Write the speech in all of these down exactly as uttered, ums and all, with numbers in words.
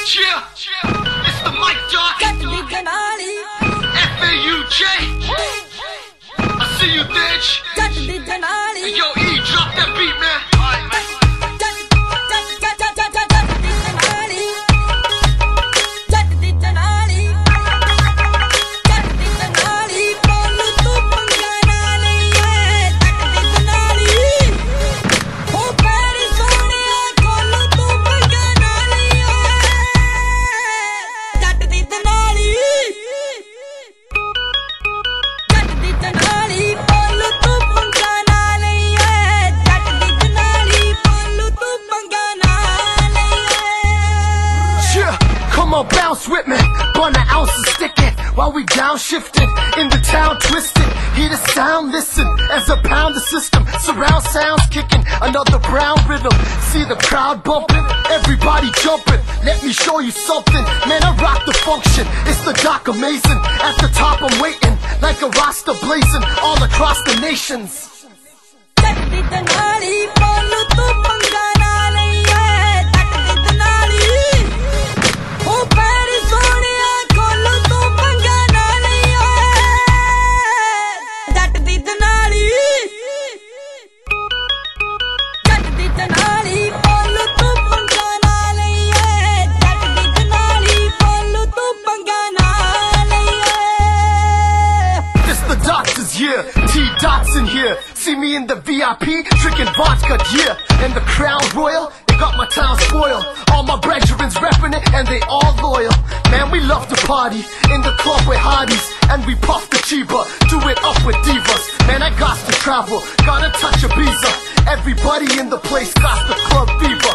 Yeah, it's the mic dot. F A U J. I see you, bitch. Hey, yo, E, drop that beat, man. Alright, man. Come on, bounce with me, burn an ounce of sticking while we downshifting in the town twisting. Hear the sound, listen as I pound the system. Surround sounds kicking, another brown rhythm. See the crowd bumping, everybody jumping. Let me show you something, man, I rock the function. It's the Doc amazing, at the top I'm waiting like a roster blazing all across the nations. Yeah, T-Dot's in here. See me in the V I P, drinking vodka, yeah. And the Crown Royal, they got my town spoiled. All my brethrens reppin' it, and they all loyal. Man, we love to party in the club with hotties, and we puff the chiba, do it up with divas. Man, I got to travel, gotta touch a visa. Everybody in the place got the club fever.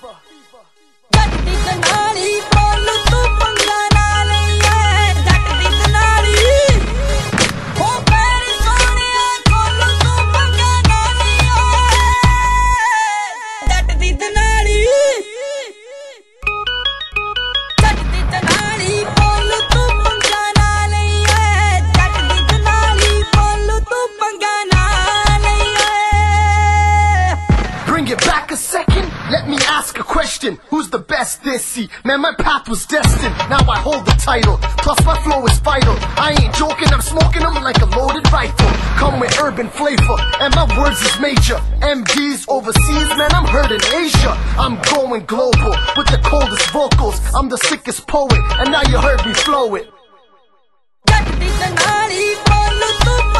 Back a second, let me ask a question. Who's the best this year? Man, my path was destined, now I hold the title. Plus my flow is vital, I ain't joking, I'm smoking them like a loaded rifle. Come with urban flavor, and my words is major. M Ds overseas, man, I'm heard in Asia. I'm going global, with the coldest vocals. I'm the sickest poet, and now you heard me flow it.